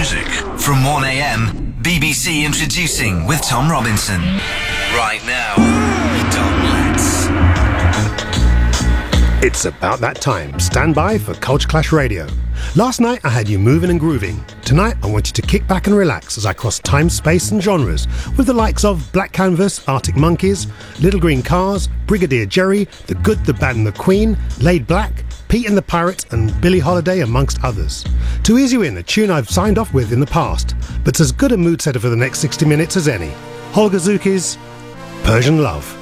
music. From 1am, BBC Introducing with Tom Robinson. Right now, Tom Letts. It's about that time. Stand by for Culture Clash Radio. Last night I had you moving and grooving. Tonight I want you to kick back and relax as I cross time, space and genres with the likes of Black Canvas, Arctic Monkeys, Little Green Cars, Brigadier Jerry, The Good, The Bad and The Queen, Laid Black, Pete and the Pirates and Billie Holiday amongst others. To ease you in, a tune I've signed off with in the past, but's as good a mood setter for the next 60 minutes as any. Holger Zuki's Persian Love.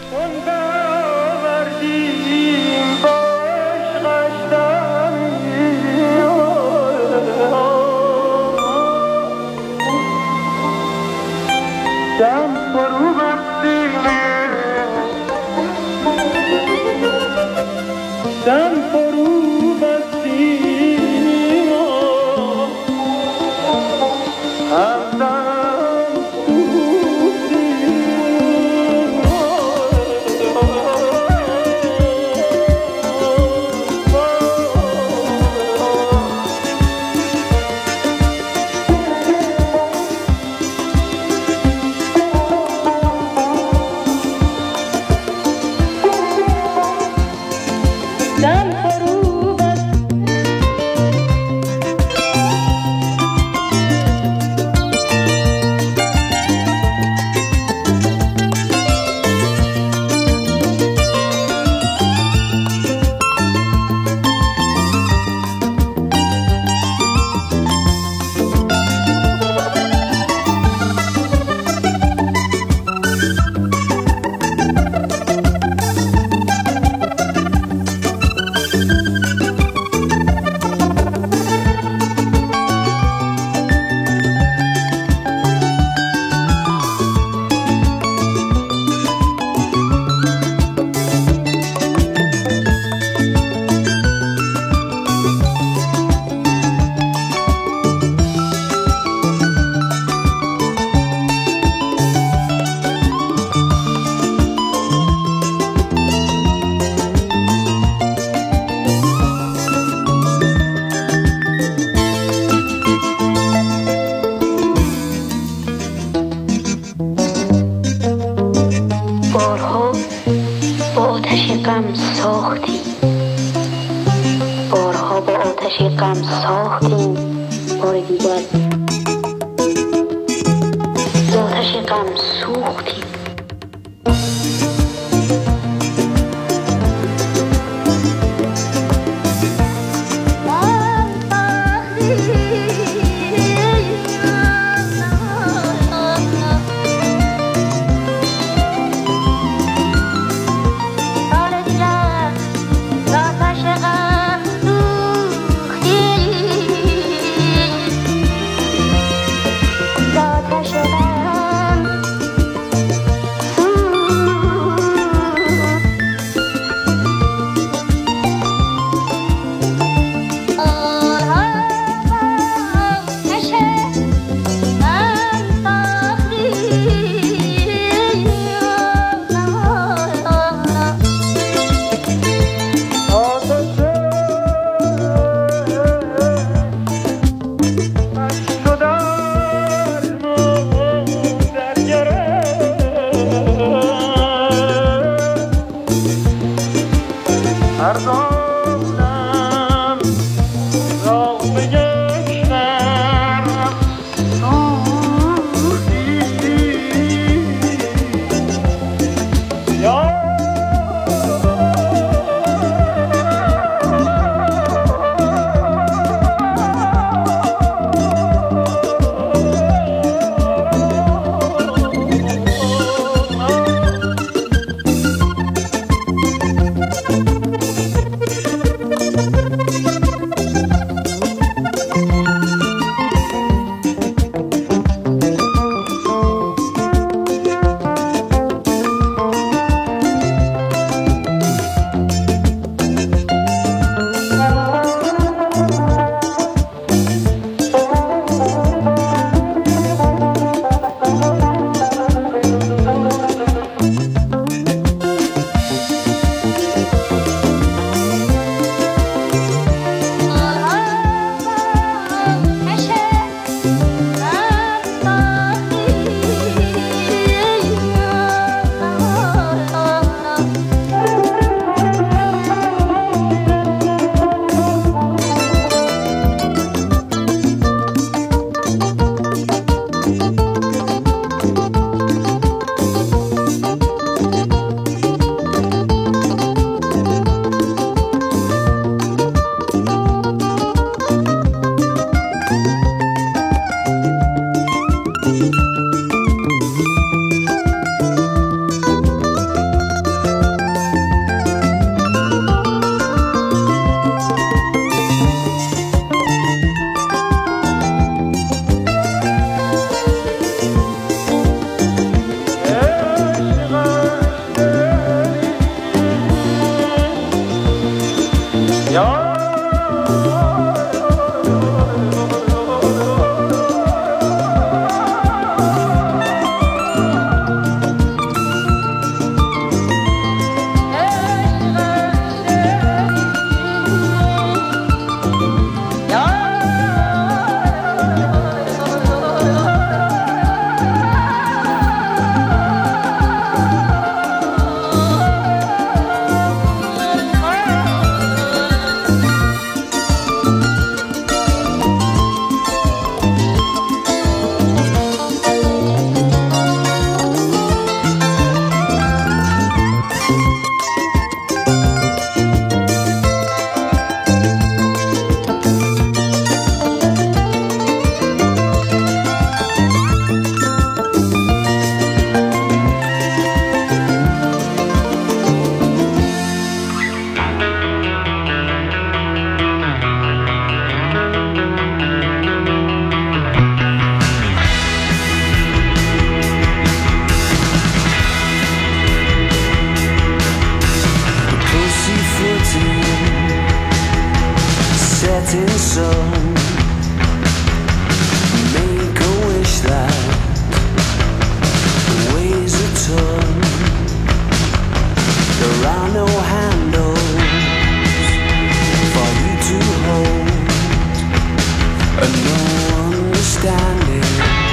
understanding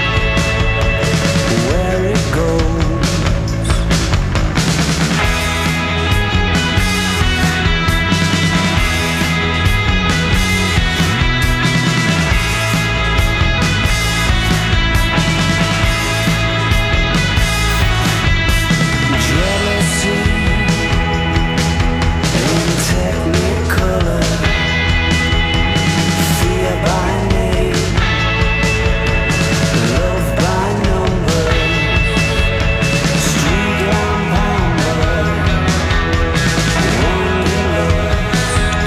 where it goes. Jealousy in technicolor, fear by name, love by number, street lamp pounder, wanderlust,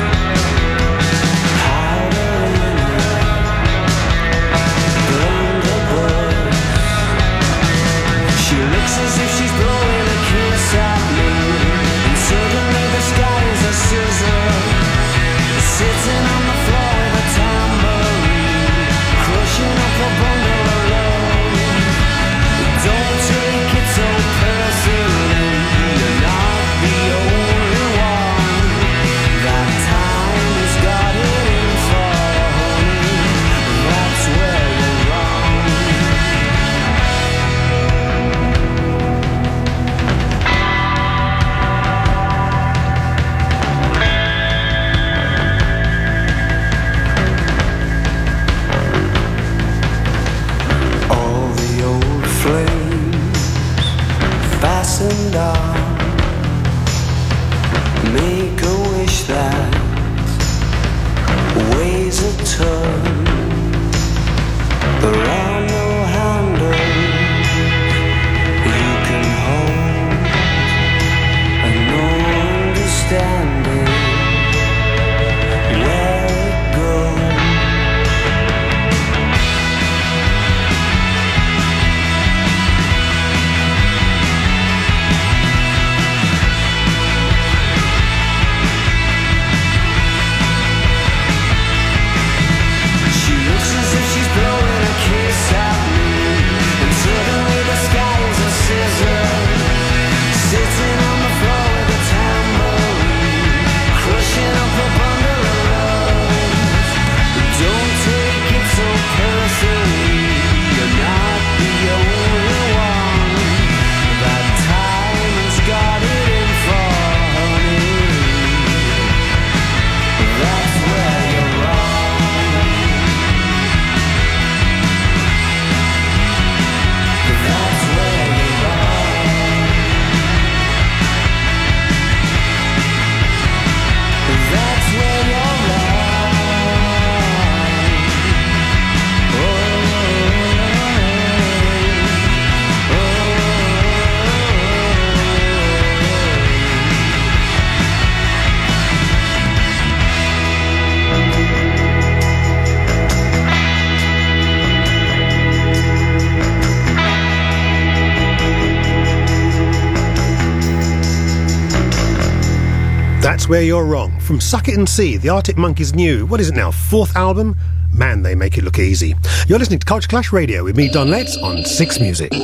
powder in her, blunderbuss. She looks as if she's blowing a kiss at me, and suddenly the sky is a scissor, sitting on the floor with a tambourine, crushing up a bundle of love. Don't take it so personally, you're not the only one that time has got it in for, honey. That's where you're wrong. All the old flames fastened on, make a wish that weighs a ton. There are no handles you can hold, and no understanding where it goes. She looks as if she's blowing a kiss at me, and suddenly the sky is a scissor, sitting on the floor with a tambourine, crushing up a bundle of love. Don't take it so personally, you're not the only one that time has got it in for, honey. That's where you're wrong. That's where you're wrong. That's where you're wrong. Oh, That's Where You're Wrong. From Suck It and See, the Arctic Monkeys' new, what is it now, 4th album? Man, they make it look easy. You're listening to Culture Clash Radio with me, Don Letts, on 6 Music.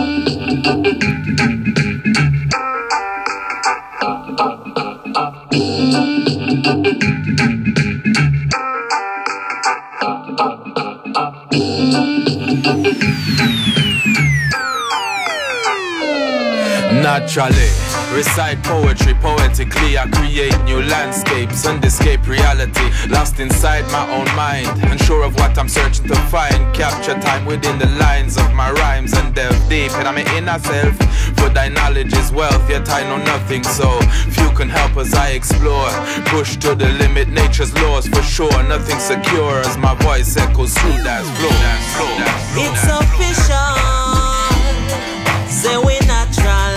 Naturally, recite poetry poetically. I create new landscapes and escape reality. Lost inside my own mind, unsure of what I'm searching to find. Capture time within the lines of my rhymes and delve deep in my inner self. For thy knowledge is wealth, yet I know nothing, so few can help as I explore. Push to the limit, nature's laws for sure. Nothing secure as my voice echoes through that flow. It's official, say we natural.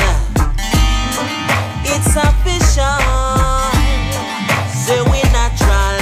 It's official, say we natural.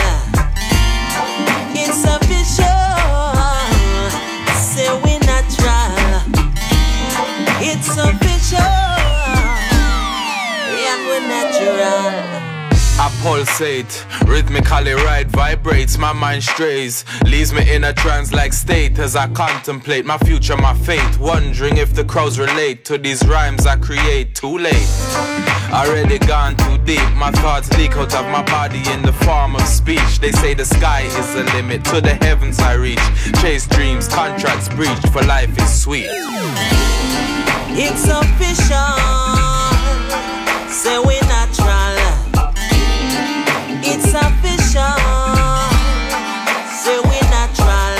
It's official, say we natural. It's official, and we're natural. I pulse pulsate, rhythmically right vibrates, my mind strays, leaves me in a trance-like state as I contemplate my future, my fate, wondering if the crowds relate to these rhymes I create. Too late, already gone too deep, my thoughts leak out of my body in the form of speech. They say the sky is the limit, to the heavens I reach, chase dreams, contracts breached, for life is sweet. It's official, say we natural. It's official, say we natural.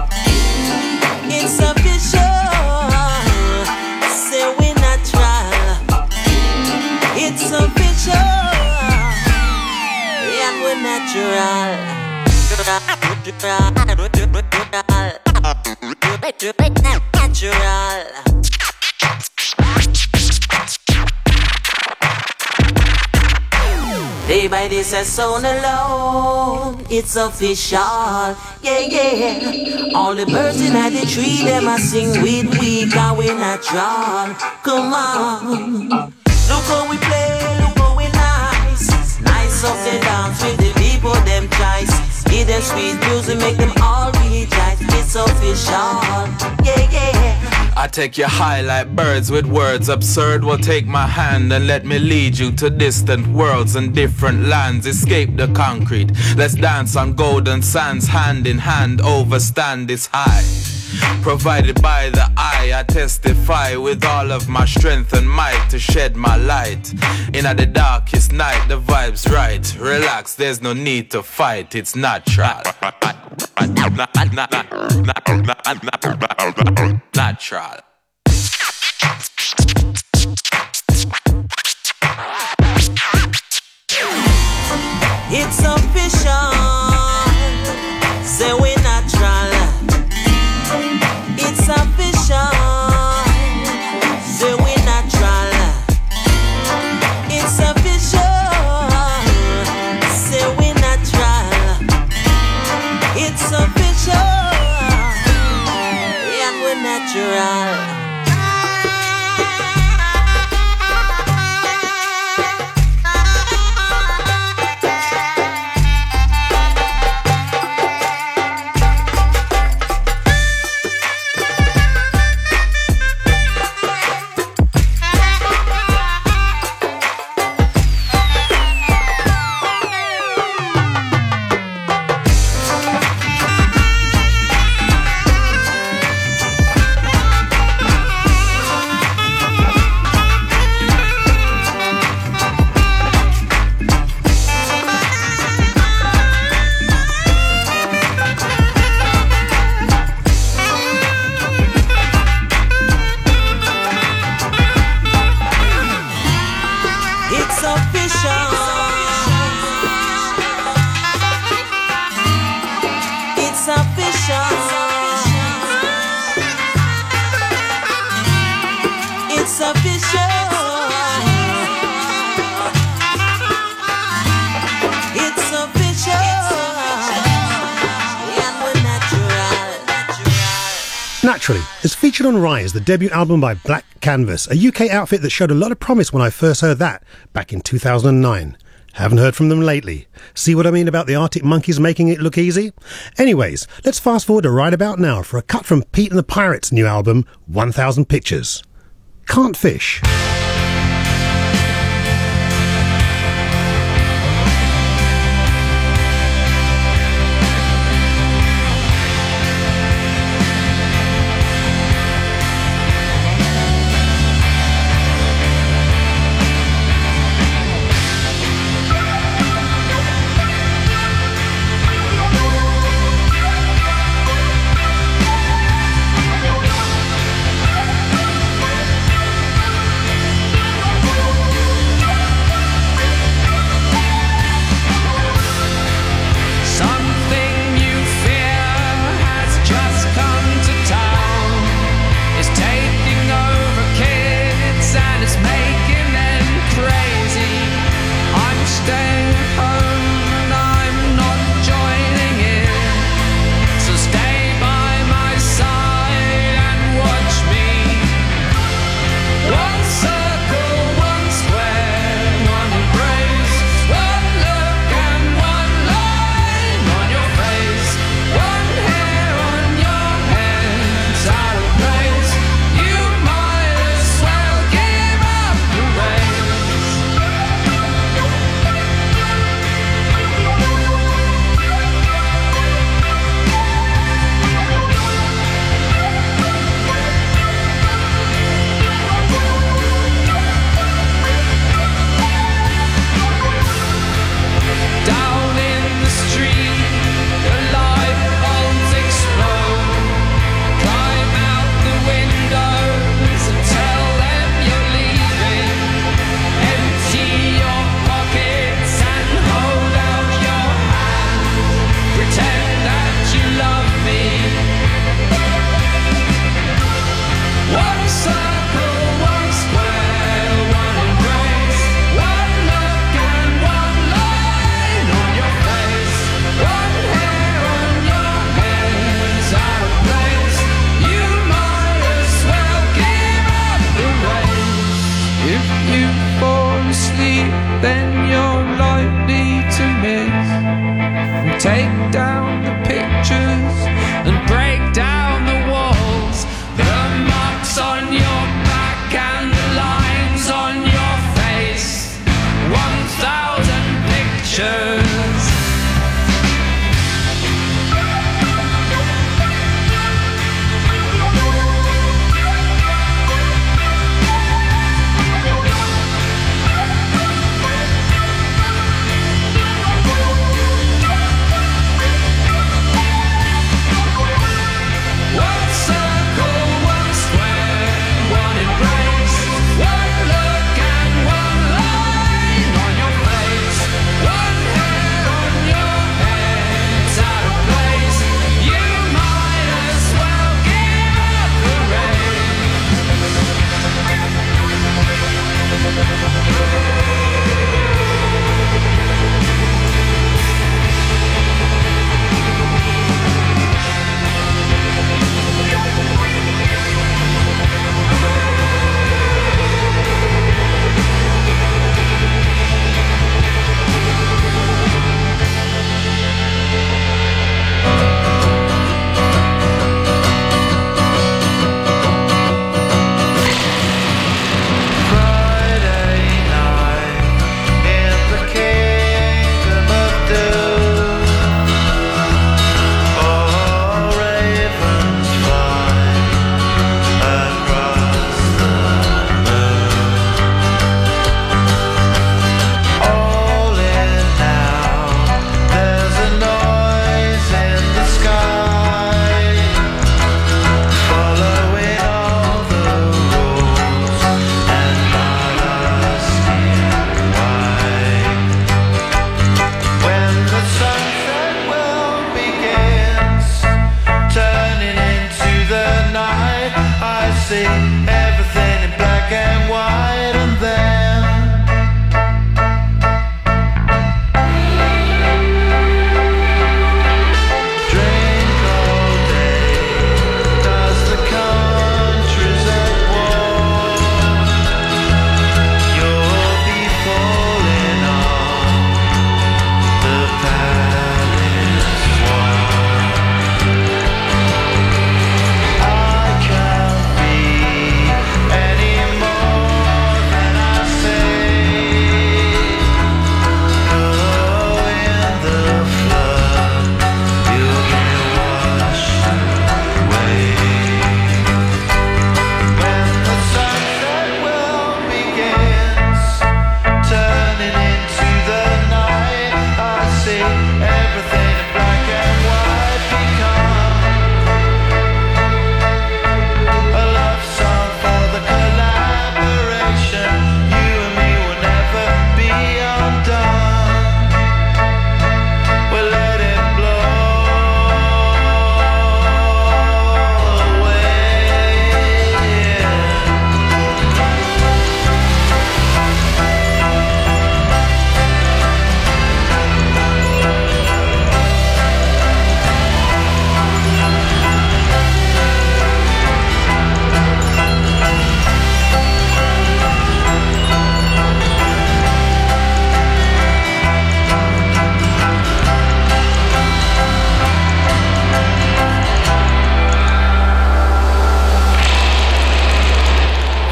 It's official, say we natural. It's official, yeah, we natural. Natural. Day by day says sound alone, it's official, yeah, yeah. All the birds in the tree, them a sing with we, cause we natural. Come on, look how we play, look how we nice. Nice up the dance with the people, them choice. Give them sweet music, make them all rejoice. It's official, yeah, yeah. I take you high like birds with words absurd. Well, take my hand and let me lead you to distant worlds and different lands. Escape the concrete, let's dance on golden sands. Hand in hand, overstand this high. Provided by the eye, I testify with all of my strength and might to shed my light. In the darkest night, the vibe's right. Relax, there's no need to fight, it's natural. Natural. It's official, say we natural. It's official, say we natural. It's official, say we natural. It's official, yeah, we natural. Naturally is featured on Rise, the debut album by Black Canvas, a UK outfit that showed a lot of promise when I first heard that back in 2009. Haven't heard from them lately. See what I mean about the Arctic Monkeys making it look easy? Anyways, let's fast forward to right about now for a cut from Pete and the Pirates' new album, 1000 Pictures. Can't Fish.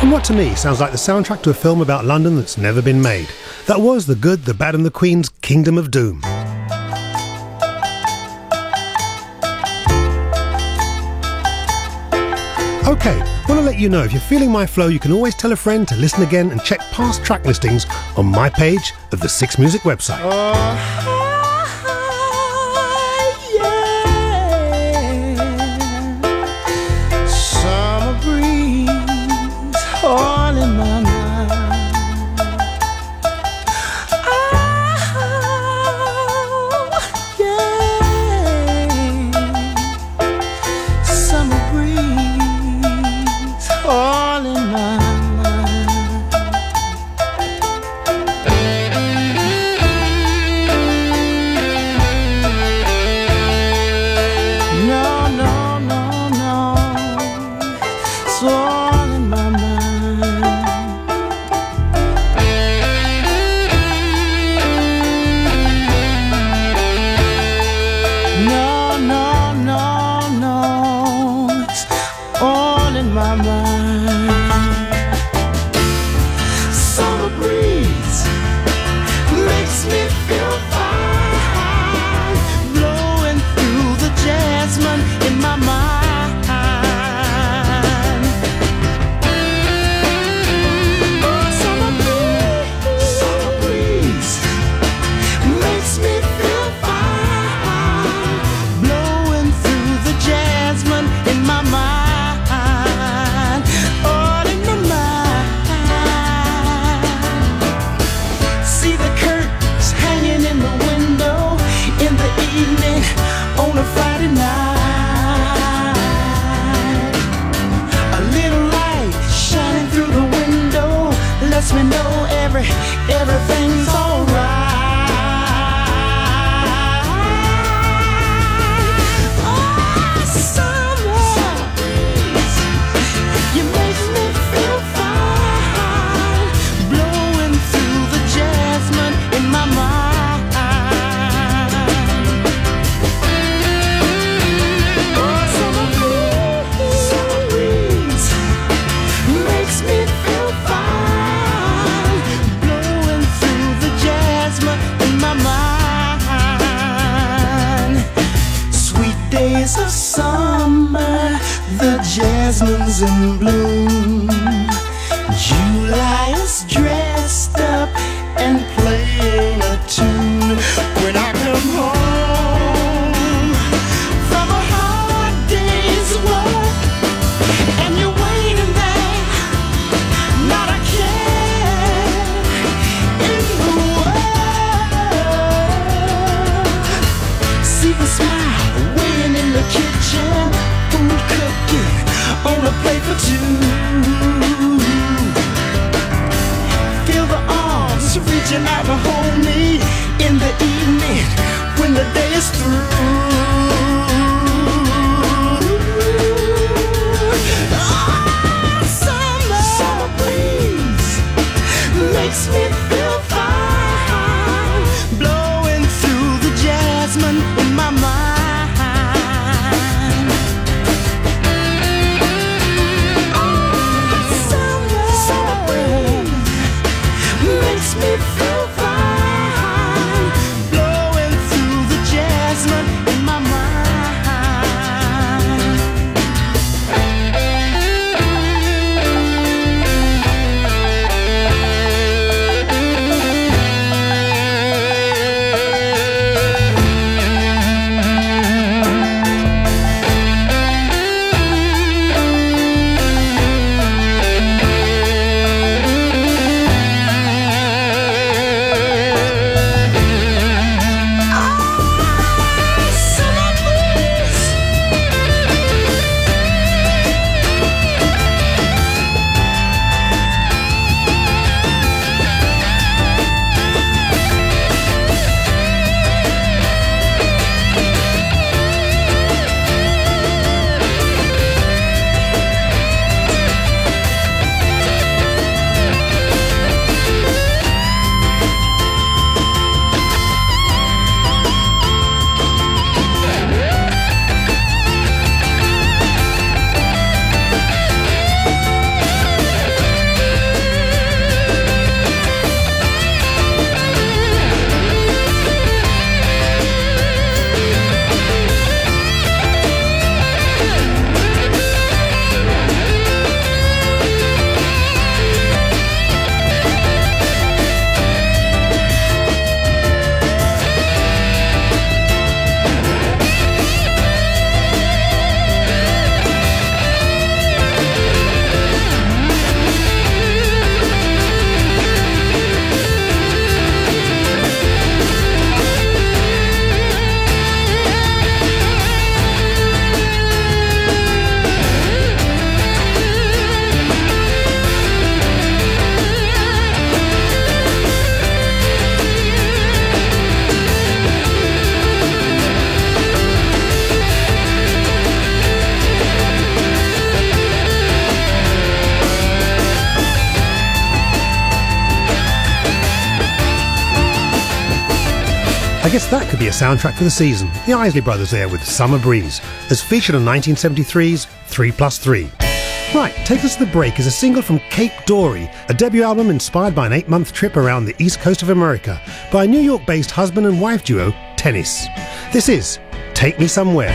and what to me sounds like the soundtrack to a film about London that's never been made. That was The Good, the Bad and the Queen's Kingdom of Doom. Okay, want to let you know, if you're feeling my flow, you can always tell a friend to listen again and check past track listings on my page of the Six Music website. Summer breeze all in my mind. Summer breeze all in my mind. No, no, no, no, it's all in my mind. No, no, no, no, it's all in my mind. Summer breeze makes me feel fine, blowing through the jasmine in my mind. Oh, summer breeze makes me feel fine, blowing through the jasmine in my mind. All in my mind. See the curtains hanging in the window in the evening on a Friday night. A little light shining through the window lets me know everything's alright. Oh, summer breeze, you make me feel fine, blowing through the jasmine in my mind. Oh, summer breeze makes me feel fine, blowing through the jasmine in my mind. Sweet days of summer, the jasmine's in bloom. July is dressed up and playing a tune. When I come home from a hard day's work and you're waiting there, not a care in the world. See the smile waiting in the kitchen, food cooking on a plate for two. Feel the arms reaching out to hold me in the evening when the day is through. Oh, summer breeze makes me feel fine, blowing through the jasmine in my mind. Oh, I guess that could be a soundtrack for the season. The Isley Brothers there with Summer Breeze, as featured on 1973's 3+3. Right, Take Us to the Break is a single from Cape Dory, a debut album inspired by an 8-month trip around the east coast of America by a New York-based husband and wife duo, Tennis. This is Take Me Somewhere.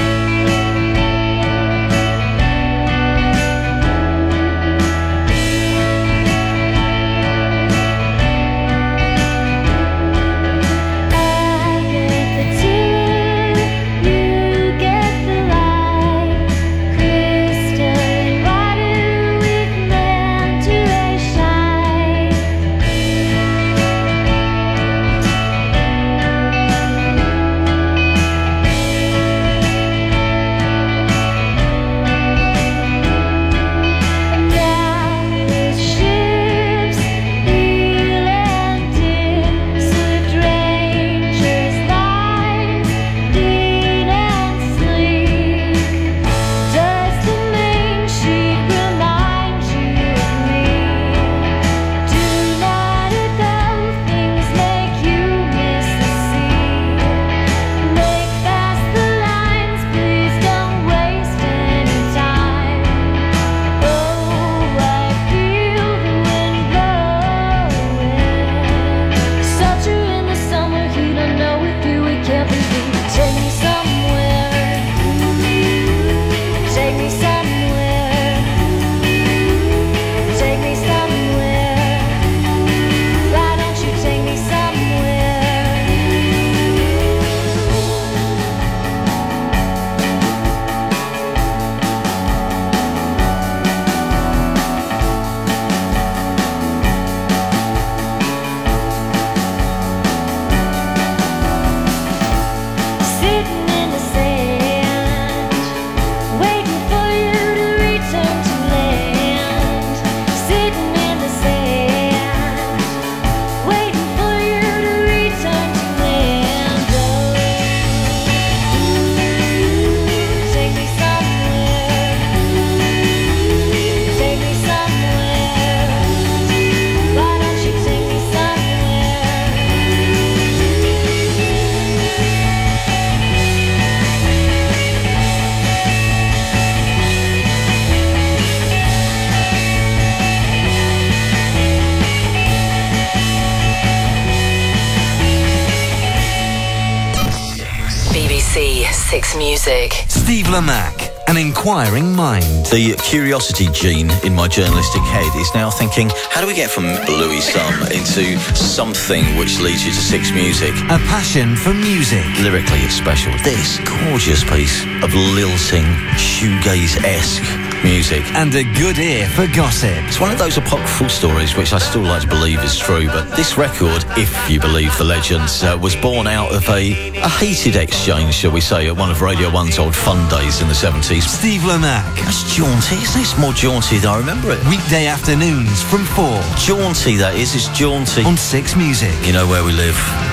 Six Music. Steve Lamacq, An Inquiring Mind. The curiosity gene in my journalistic head is now thinking, how do we get from Louis Sum into something which leads you to Six Music? A passion for music. Lyrically, it's special. This gorgeous piece of lilting, shoegaze-esque music. And a good ear for gossip. It's one of those apocryphal stories which I still like to believe is true, but this record, if you believe the legends, was born out of a heated exchange, shall we say, at one of Radio 1's old fun days in the 70s. Steve Lamacq. That's jaunty, isn't it? It's more jaunty than I remember it. Weekday afternoons from 4. Jaunty, that is. It's jaunty. On Six Music. You know where we live.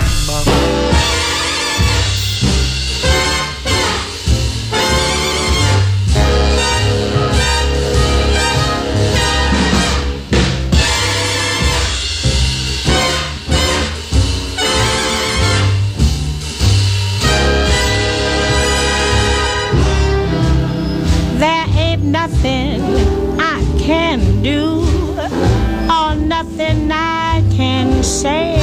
Nothing I can do, or nothing I can say,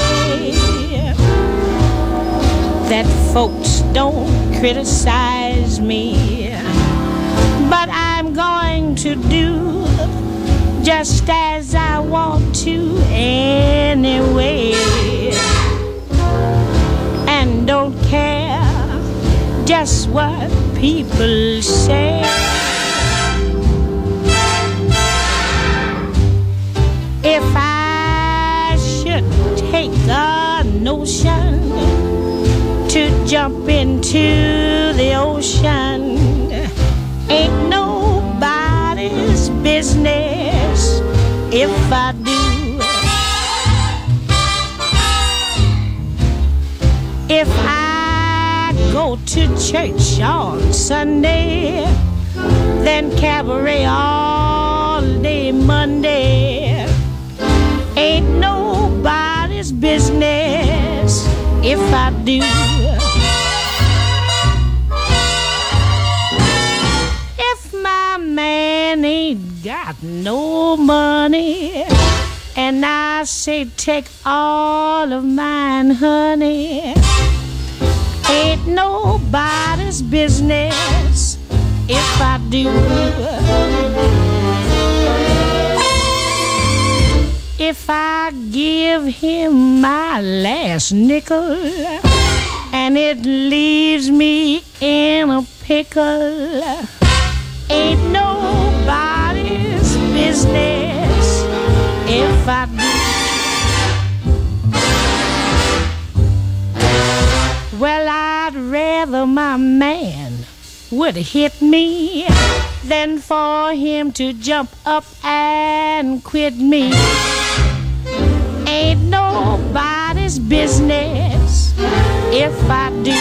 that folks don't criticize me, but I'm going to do just as I want to anyway, and don't care just what people say. If I should take a notion to jump into the ocean, ain't nobody's business if I do. If I go to church on Sunday, then cabaret all day Monday, ain't nobody's business if I do. If my man ain't got no money, and I say take all of mine, honey, ain't nobody's business if I do. If I give him my last nickel and it leaves me in a pickle, ain't nobody's business if I do. Well, I'd rather my man would hit me than for him to jump up and quit me. Ain't nobody's business if I do.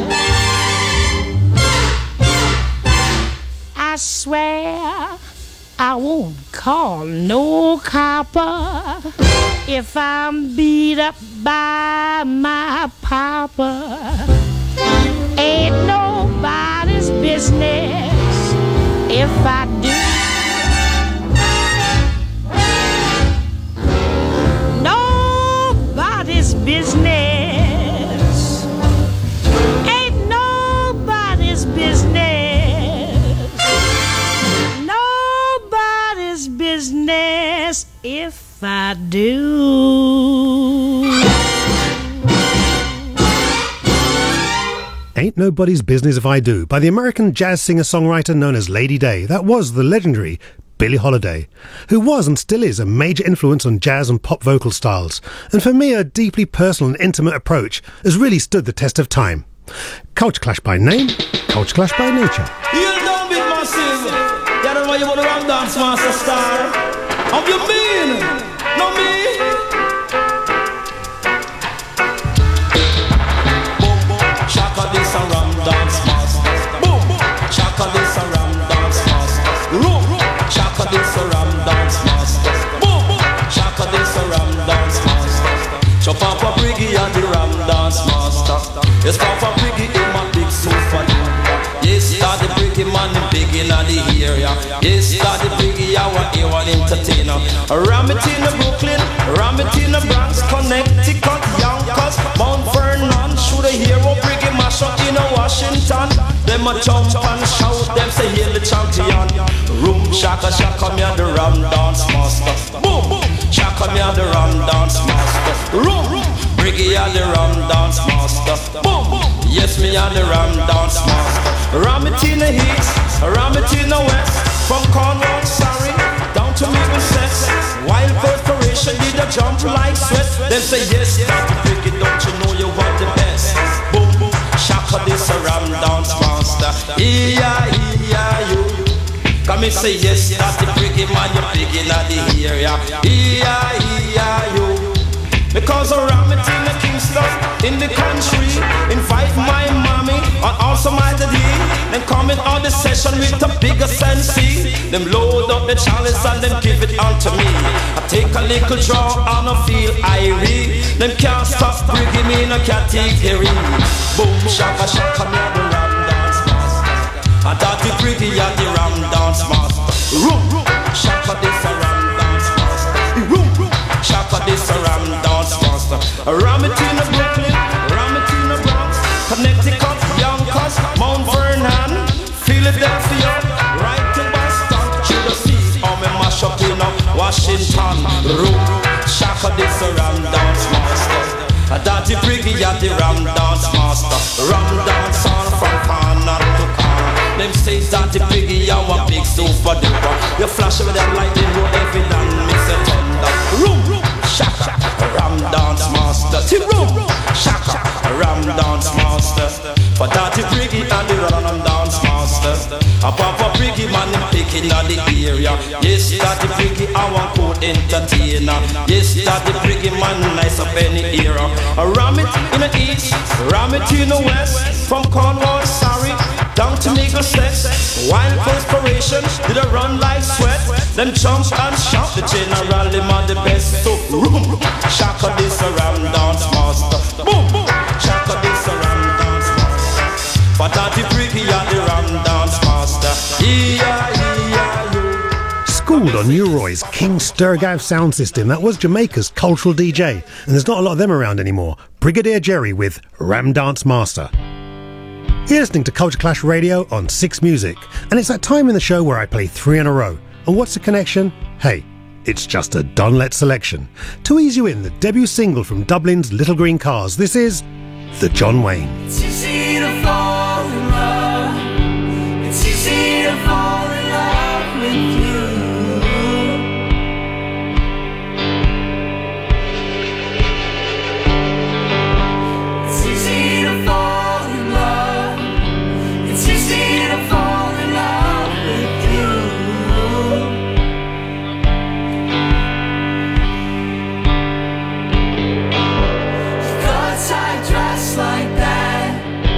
I swear I won't call no copper if I'm beat up by my papa. Ain't nobody's business if I do. Nobody's business. Ain't nobody's business. Nobody's business if I do. Ain't Nobody's Business If I Do by the American jazz singer-songwriter known as Lady Day. That was the legendary Billie Holiday, who was and still is a major influence on jazz and pop vocal styles, and for me a deeply personal and intimate approach has really stood the test of time. Culture Clash by name, Culture Clash by nature. You don't be massive. You don't know you want to run dance master star. How you mean? No me. Boom boom, shaka this a ram dance master. Boom boom, shaka this a ram dance master. Room, shaka this a ram dance master. Boom boom, shaka this a ram dance master. Chop up a briggy and the ram dance master. Yes, Papa Briggy in my big sofa. Yes, the Briggy man big in the area. Yes, the Briggy our A1 entertainer. Ram it in Brooklyn, ram it in Bronx, Connecticut, Yonkers, Mount Vernon. Should a hero Briggy mash up in Washington. Them a jump and shout, them say hail the champion. Room shaka shaka me and the ram dance master. Boom boom, shaka me and the ram dance master. Room Briggy and the ram dance master. Boom boom, yes me and the ram dance master. Ram it in the east, ram it in the west. From Cornwall, sorry, down to Middlesex. Wild perspiration did a jump like sweat. Them say yes, Dr. Briggy, don't you know you want the best? Boom boom, shaka this a ram dance master. E-I-E-I-U. Come and say yes, Dr. Briggy, man, you're big in the area. E-I-E-I-U. Because I ram it in the Kingston, in the country. Invite my mommy and also my daddy. Then come in on the session with the bigger sensei. Them load up the chalice and them give it on to me. I take a little draw and I feel irie. Them can't stop bringing me in a category. Boom, shaka shaka me and the ram dance master. And that the Briggy and the ram dance master. Room, shaka this a ram dance master. Room, shaka this a ram dance master. Ram it in Brooklyn, ram it in Bronx, Connecticut, Yonkers, Mount Vernon, Philadelphia, right to Boston. Through the sea, how me mash up in Washington. Room, shaka this a ram dance master. Daddy Briggy and the ram dance master. Ram dance on from corner to corner. Them say Daddy Briggy, you a big super duper. You flash with that lightning, you heavy and mix a thunder. Room, shaka, ram dance master. Room, shaka, ram dance master. For Daddy Briggy and the ram dance master. A Papa Briggy man in picking on the area. Yes, Daddy Briggy our cool entertainer. Yes, Daddy Briggy man nice up any era. Ram it in the east, ram it in the west. From Cornwall, sorry, down to Middlesex. Wild perspiration, did a run like sweat. Then jump and shout, the general, them are the best. So room, shaka this a ram dance master. Boom, boom, shaka this Fooled on Uroy's King Sturgav sound system. That was Jamaica's cultural DJ, and there's not a lot of them around anymore. Brigadier Jerry with Ram Dance Master. You're listening to Culture Clash Radio on 6 Music, and it's that time in the show where I play 3 in a row. And what's the connection? Hey, it's just a Don Let selection. To ease you in, the debut single from Dublin's Little Green Cars. This is The John Wayne. It's easy to fall in love. It's easy to fall in love with you. It's easy to fall in love. It's easy to fall in love with you. You got tight dress like that.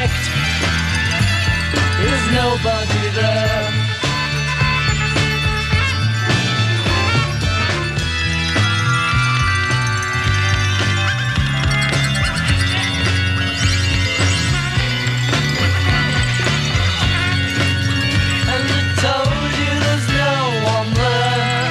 respect. There's nobody there. And I told you there's no one there.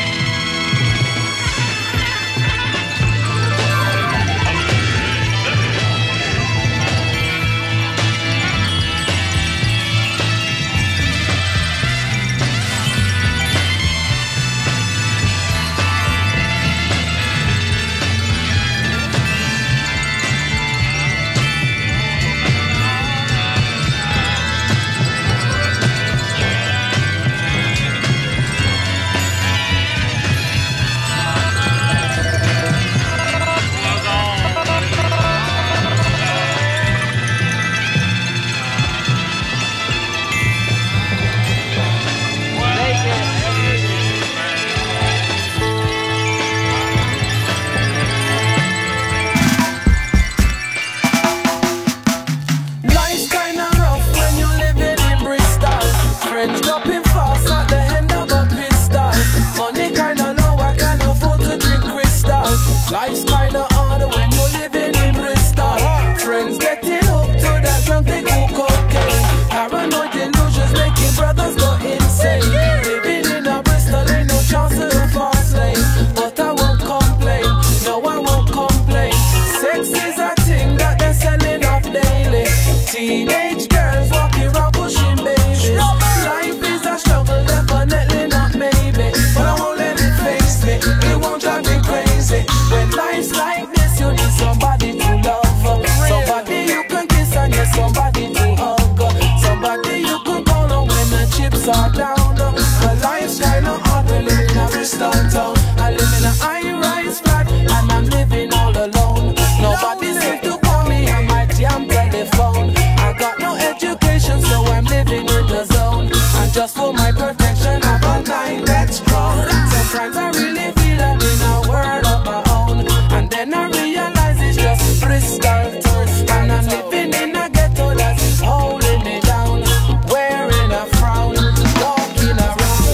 Life's kinda rough when you're living in Bristol. Friends dropping fast at the end of a pistol. Money kinda low, I can't afford to drink crystal. Life's kinda hard when you're living in Bristol. Friends getting hooked to that drunk, they go cocaine. Paranoid illusions making brothers go insane. Living in a Bristol ain't no chance to a fast lane. But I won't complain, no I won't complain. Sex is a thing that they're selling off daily. Teenage girls walking around pushing babies. Life is a struggle, definitely not maybe. But I won't let it face me, it won't drive me crazy. When life's like this, you need somebody to love. Somebody you can kiss and yes, somebody to hug. Somebody you can call on when the chips are down. But life's kinda hard, we live in a Bristol town. I live in a high-rise flat and I'm living all alone. Nobody seems to call me on my damn telephone. I got no education, so I'm living in the zone. And just for my protection, I have a mind that's strong. Sometimes I really feel I'm in a world of my own. And then I realize it's just Bristol town. And I'm living in a ghetto that's holding me down. Wearing a frown, walking around.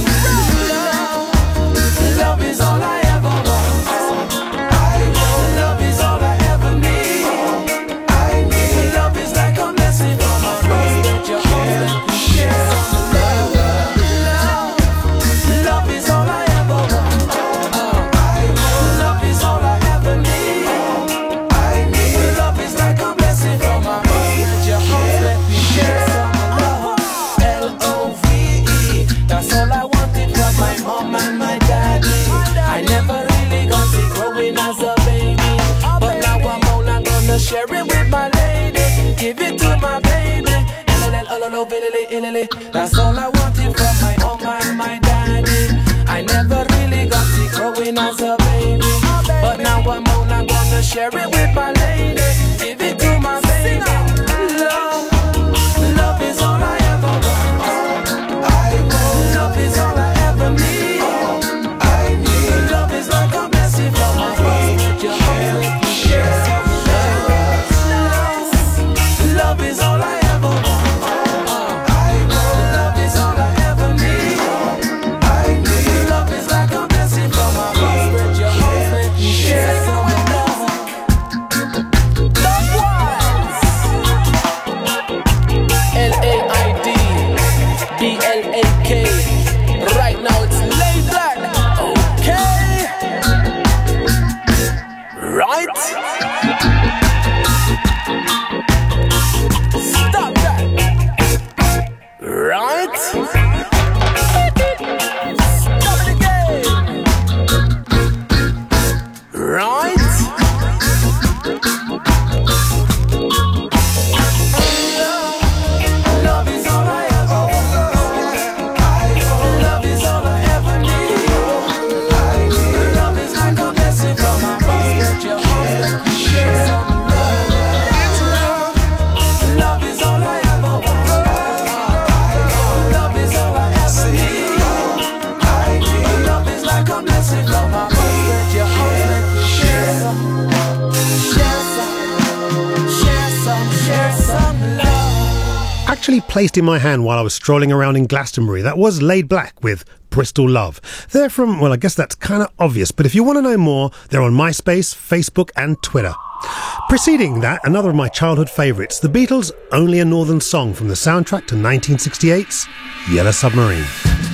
Love is all I ever want. Love is all I ever need. Love is like a message from my heart that you hold and share some love. Love is all I ever want. Love is all I ever need. Love is like a blessing from my heart that you hold. Let me share some love. Love, that's all I wanted from my mom and my daddy. I never really got it growing as a baby, but now I'm old, I'm gonna share it with my lady. Give it to my baby. That's all I wanted from my mom and my daddy. I never really got it growing as a baby, but now I'm old, I'm gonna share it with my lady. Give it to my baby. Love is all I ever want. Love is all I ever need. Love is like a blessing from my heart that you hold. Let me share some love. Love is all I ever want. Love is all I ever need. Love is like a blessing from my heart that you hold. Let me share some love. Love wise. L-A-I-D B-L-A-K. Right now it's laid back. Okay. Right. actually placed in my hand while I was strolling around in Glastonbury. That was Laid Black with Bristol Love. They're from, well, I guess that's kind of obvious, but if you want to know more, they're on MySpace, Facebook and Twitter. Preceding that, another of my childhood favourites, the Beatles' Only a Northern Song from the soundtrack to 1968's Yellow Submarine.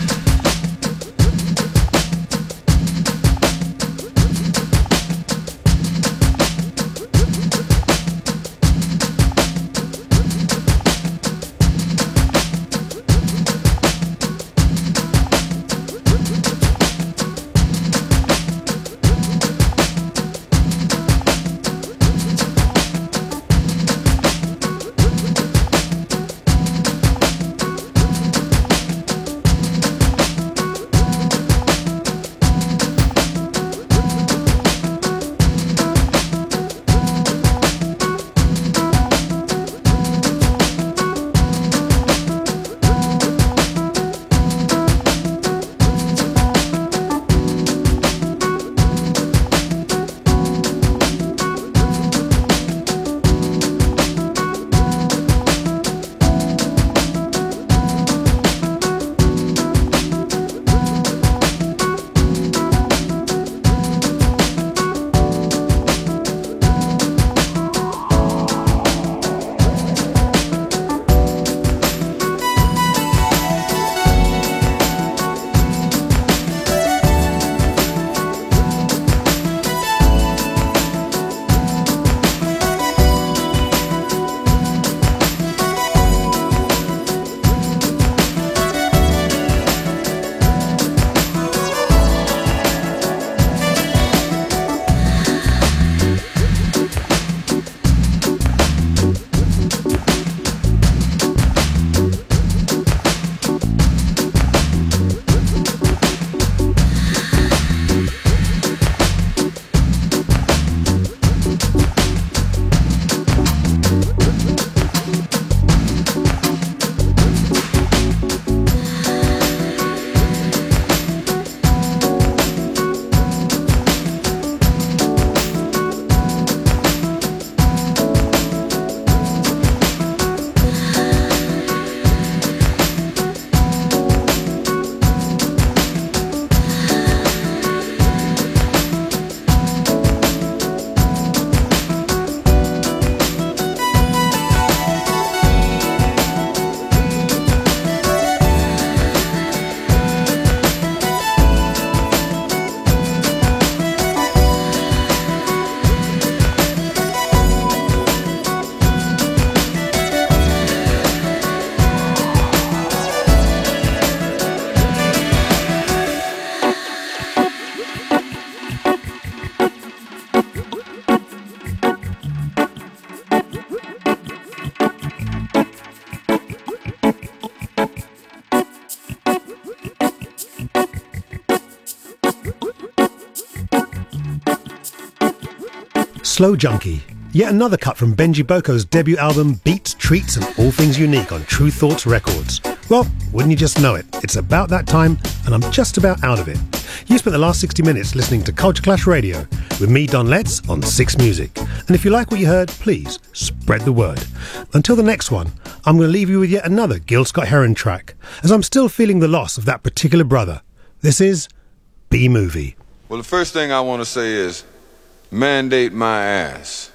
Slow Junkie, yet another cut from Benji Boko's debut album Beats, Treats and All Things Unique on True Thoughts Records. Well, wouldn't you just know it? It's about that time and I'm just about out of it. You spent the last 60 minutes listening to Culture Clash Radio with me, Don Letts, on Six Music. And if you like what you heard, please spread the word. Until the next one, I'm going to leave you with yet another Gil Scott-Heron track, as I'm still feeling the loss of that particular brother. This is B-Movie. Well, the first thing I want to say is mandate my ass.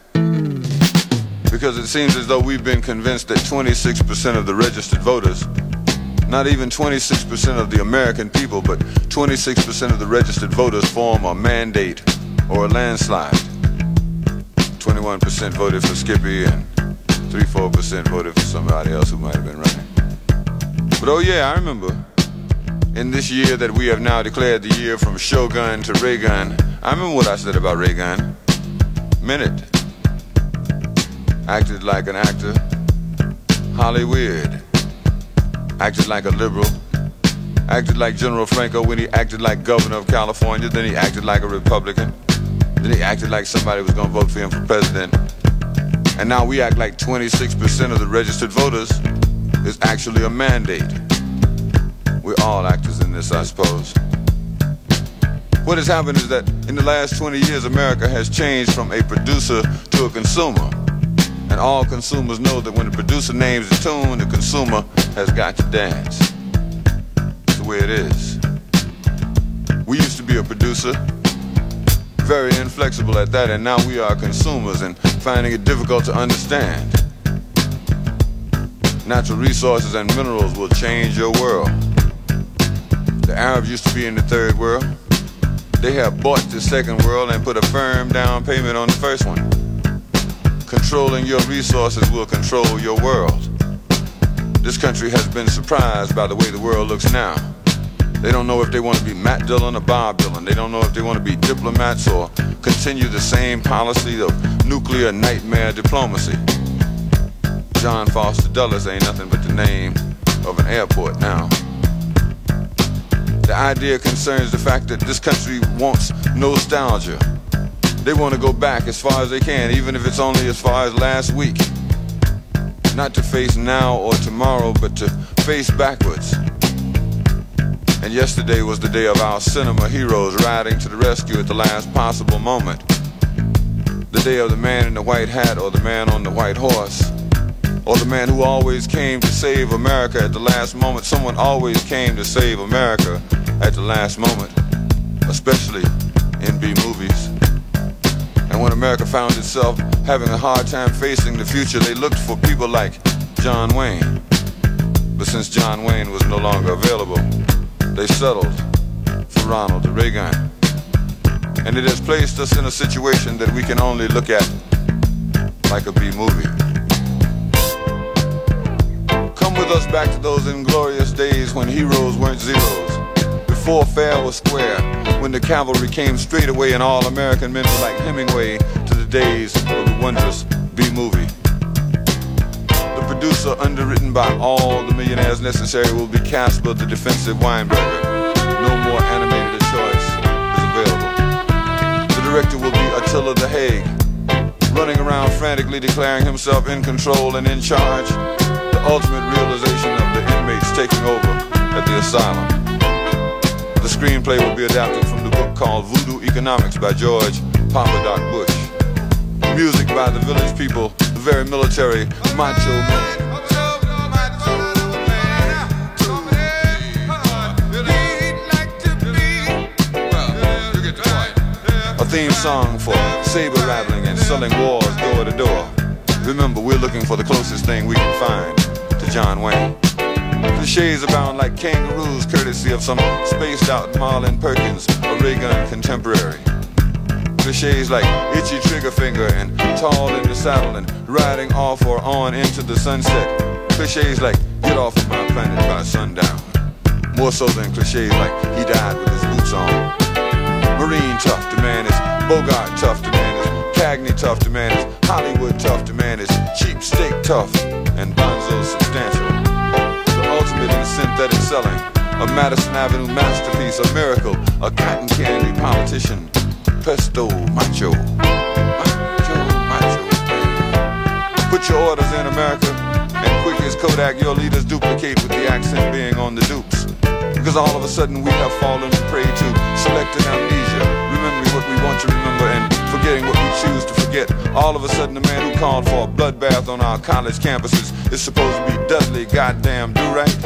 Because it seems as though we've been convinced that 26% of the registered voters, not even 26% of the American people, but 26% of the registered voters form a mandate or a landslide. 21% voted for Skippy and 3-4% voted for somebody else who might have been running. But oh yeah, I remember in this year that we have now declared the year from Shogun to Reagan, I remember what I said about Reagan. Meant it. Acted like an actor. Hollywood. Acted like a liberal. Acted like General Franco when he acted like governor of California. Then he acted like a Republican. Then he acted like somebody was going to vote for him for president. And now we act like 26% of the registered voters is actually a mandate. We're all actors in this, I suppose. What has happened is that in the last 20 years, America has changed from a producer to a consumer. And all consumers know that when the producer names the tune, the consumer has got to dance. That's the way it is. We used to be a producer, very inflexible at that, and now we are consumers and finding it difficult to understand. Natural resources and minerals will change your world. The Arabs used to be in the third world. They have bought the second world and put a firm down payment on the first one. Controlling your resources will control your world. This country has been surprised by the way the world looks now. They don't know if they want to be Matt Dillon or Bob Dylan. They don't know if they want to be diplomats or continue the same policy of nuclear nightmare diplomacy. John Foster Dulles ain't nothing but the name of an airport now. The idea concerns the fact that this country wants nostalgia. They want to go back as far as they can, even if it's only as far as last week. Not to face now or tomorrow, but to face backwards. And yesterday was the day of our cinema heroes riding to the rescue at the last possible moment. The day of the man in the white hat or the man on the white horse. Or the man who always came to save America at the last moment. Someone always came to save America at the last moment, especially in B-movies. And when America found itself having a hard time facing the future, they looked for people like John Wayne. But since John Wayne was no longer available, they settled for Ronald Reagan. And it has placed us in a situation that we can only look at like a B-movie. Come with us back to those inglorious days when heroes weren't zeros, before fair was square, when the cavalry came straight away and all American men were like Hemingway, to the days of the wondrous B-movie. The producer, underwritten by all the millionaires necessary, will be Casper the Defensive Weinberger. No more animated a choice is available. The director will be Attila the Hague, running around frantically declaring himself in control and in charge. The ultimate realization of the inmates taking over at the asylum. The screenplay will be adapted from the book called Voodoo Economics by George Papa Doc Bush. Music by the village people, the very military macho man. A theme song for saber rattling and selling wars door to door. Remember, we're looking for the closest thing we can find to John Wayne. Clichés abound like kangaroos, courtesy of some spaced out Marlon Perkins, a Reagan contemporary. Clichés like itchy trigger finger and tall in the saddle and riding off or on into the sunset. Clichés like get off of my planet by sundown. More so than clichés like he died with his boots on. Marine tough to man is Bogart tough to man is Cagney tough to man is Hollywood tough to man is cheap steak tough and Bonzo substantial. The ultimate in synthetic selling, a Madison Avenue masterpiece, a miracle, a cotton candy politician, pesto macho, macho, macho. Put your orders in, America, and quick as Kodak, your leaders duplicate with the accent being on the dupes. Because all of a sudden we have fallen prey to selective amnesia, remembering what we want to remember and forgetting what we choose to forget. All of a sudden the man who called for a bloodbath on our college campuses is supposed to be Dudley goddamn Do-Right.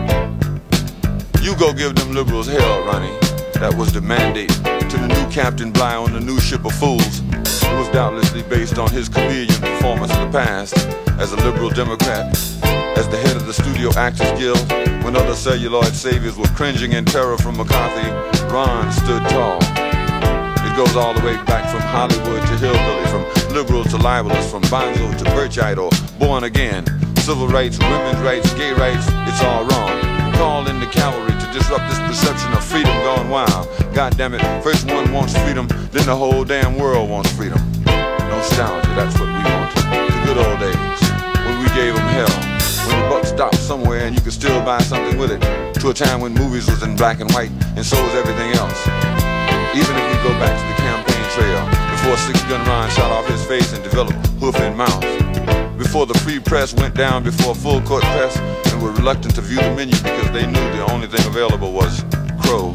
You go give them liberals hell, Ronnie. That was the mandate to the new Captain Bligh on the new ship of fools. It was doubtlessly based on his chameleon performance in the past as a liberal Democrat, as the head of the Studio Actors Guild. When other celluloid saviors were cringing in terror from McCarthy, Ron stood tall. It goes all the way back from Hollywood to hillbilly, from liberal to libelous, from Bonzo to Birchite or Born Again. Civil rights, women's rights, gay rights, it's all wrong. Call in the cavalry to disrupt this perception of freedom gone wild. God damn it, first one wants freedom, then the whole damn world wants freedom. Nostalgia, that's what we want. The good old days, when we gave them hell. When the buck stopped somewhere and you could still buy something with it. To a time when movies was in black and white, and so was everything else. Even if we go back to the campaign trail, before Six-Gun Ron shot off his face and developed hoof and mouth. Before the free press went down before full court press and were reluctant to view the menu because they knew the only thing available was Crow.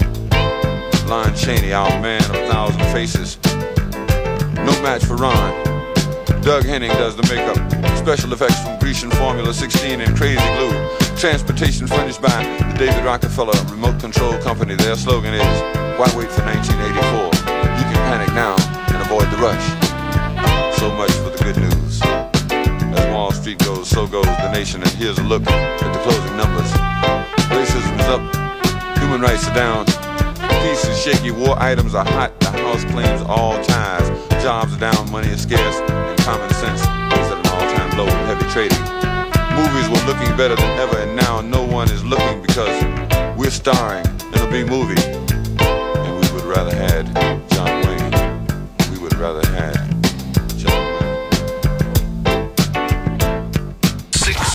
Lon Chaney, our man of 1,000 faces. No match for Ron. Doug Henning does the makeup. Special effects from Grecian Formula 16 and Crazy Glue. Transportation furnished by the David Rockefeller Remote Control Company. Their slogan is, why wait for 1984? You can panic now and avoid the rush. So much for the good news. As Wall Street goes, so goes the nation. And here's a look at the closing numbers. Racism is up. Human rights are down. Peace is shaky. War items are hot. The House claims all ties. Jobs are down. Money is scarce. And common sense is at an all-time low in heavy trading. Movies were looking better than ever, and now no one is looking because we're starring in a big movie. And we would rather had John Wayne. We would rather had